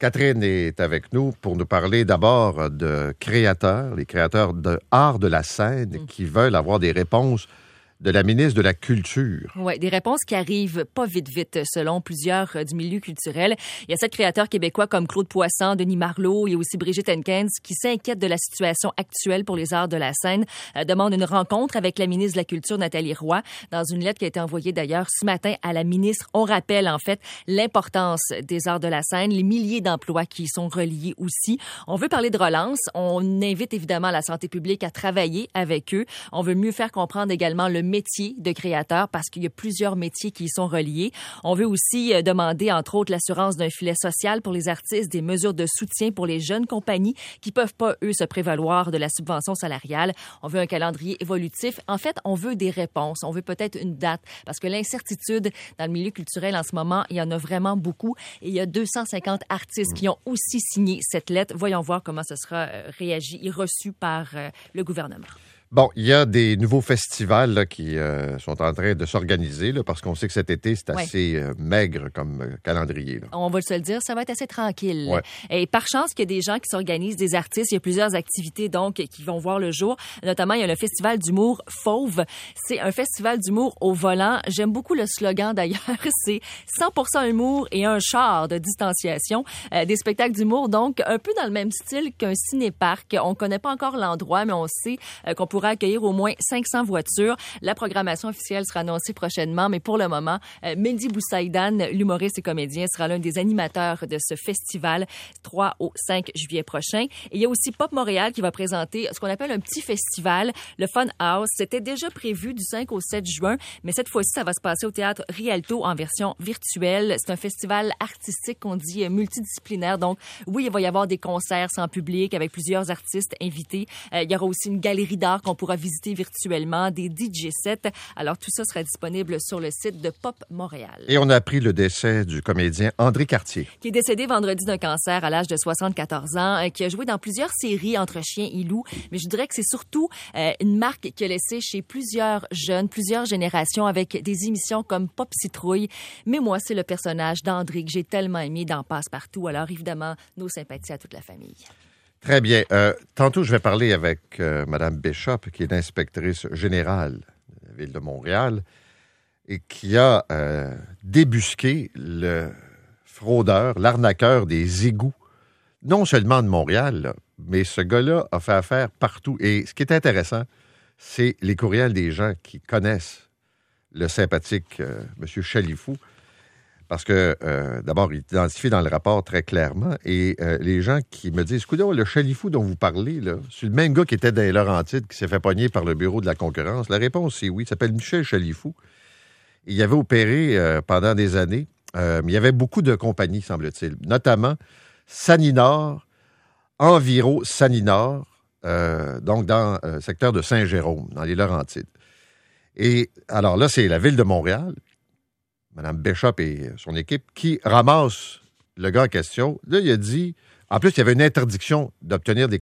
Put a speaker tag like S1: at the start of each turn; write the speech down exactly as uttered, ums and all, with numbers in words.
S1: Catherine est avec nous pour nous parler d'abord de créateurs, les créateurs d'art de la scène mmh. qui veulent avoir des réponses de la ministre de la Culture.
S2: Oui, des réponses qui arrivent pas vite, vite, selon plusieurs euh, du milieu culturel. Il y a sept créateurs québécois comme Claude Poisson, Denis Marleau, il y a aussi Brigitte Henkens qui s'inquiètent de la situation actuelle pour les arts de la scène, euh, demandent une rencontre avec la ministre de la Culture, Nathalie Roy, dans une lettre qui a été envoyée d'ailleurs ce matin à la ministre. On rappelle en fait l'importance des arts de la scène, les milliers d'emplois qui y sont reliés aussi. On veut parler de relance. On invite évidemment la santé publique à travailler avec eux. On veut mieux faire comprendre également le métier de créateur parce qu'il y a plusieurs métiers qui y sont reliés. On veut aussi euh, demander, entre autres, l'assurance d'un filet social pour les artistes, des mesures de soutien pour les jeunes compagnies qui peuvent pas, eux, se prévaloir de la subvention salariale. On veut un calendrier évolutif. En fait, on veut des réponses. On veut peut-être une date parce que l'incertitude dans le milieu culturel en ce moment, il y en a vraiment beaucoup. Et il y a deux cent cinquante artistes qui ont aussi signé cette lettre. Voyons voir comment ce sera euh, réagi et reçu par euh, le gouvernement.
S1: Bon, il y a des nouveaux festivals là, qui euh, sont en train de s'organiser là, parce qu'on sait que cet été, c'est assez ouais. euh, maigre comme euh, calendrier. Là.
S2: On va se le dire, ça va être assez tranquille.
S1: Ouais.
S2: Et par chance qu'il y a des gens qui s'organisent, des artistes, il y a plusieurs activités donc qui vont voir le jour. Notamment, il y a le festival d'humour Fauve. C'est un festival d'humour au volant. J'aime beaucoup le slogan d'ailleurs. C'est cent pour cent humour et un char de distanciation. Euh, des spectacles d'humour, donc un peu dans le même style qu'un ciné-parc. On connaît pas encore l'endroit, mais on sait euh, qu'on pourra accueillir au moins cinq cents voitures. La programmation officielle sera annoncée prochainement, mais pour le moment, euh, Mehdi Boussaïdan, l'humoriste et comédien, sera l'un des animateurs de ce festival trois au cinq juillet prochain. Et il y a aussi Pop Montréal qui va présenter ce qu'on appelle un petit festival, le Fun House. C'était déjà prévu du cinq au sept juin, mais cette fois-ci, ça va se passer au Théâtre Rialto en version virtuelle. C'est un festival artistique qu'on dit multidisciplinaire. Donc, oui, il va y avoir des concerts sans public avec plusieurs artistes invités. Euh, il y aura aussi une galerie d'art qu'on pourra visiter virtuellement, des D J sets. Alors, tout ça sera disponible sur le site de Pop Montréal.
S1: Et on a appris le décès du comédien André Cartier.
S2: Qui est décédé vendredi d'un cancer à l'âge de soixante-quatorze ans, euh, qui a joué dans plusieurs séries entre chiens et loups. Mais je dirais que c'est surtout euh, une marque qui a laissé chez plusieurs jeunes, plusieurs générations avec des émissions comme Pop Citrouille. Mais moi, c'est le personnage d'André que j'ai tellement aimé dans Passe-Partout. Alors, évidemment, nos sympathies à toute la famille.
S1: Très bien. Euh, tantôt, je vais parler avec euh, Mme Bishop, qui est l'inspectrice générale de la Ville de Montréal et qui a euh, débusqué le fraudeur, l'arnaqueur des égouts, non seulement de Montréal, là, mais ce gars-là a fait affaire partout. Et ce qui est intéressant, c'est les courriels des gens qui connaissent le sympathique euh, M. Chalifou. Parce que, euh, d'abord, il est identifié dans le rapport très clairement. Et euh, les gens qui me disent, écoutez, le Chalifou dont vous parlez, là, c'est le même gars qui était dans les Laurentides, qui s'est fait pogner par le Bureau de la concurrence. La réponse, c'est oui. Il s'appelle Michel Chalifou. Il avait opéré euh, pendant des années, euh, mais il y avait beaucoup de compagnies, semble-t-il, notamment Saninor, Enviro Saninor, euh, donc dans le euh, secteur de Saint-Jérôme, dans les Laurentides. Et alors là, c'est la Ville de Montréal, Mme Bishop et son équipe, qui ramassent le gars en question. Là, il a dit... En plus, il y avait une interdiction d'obtenir des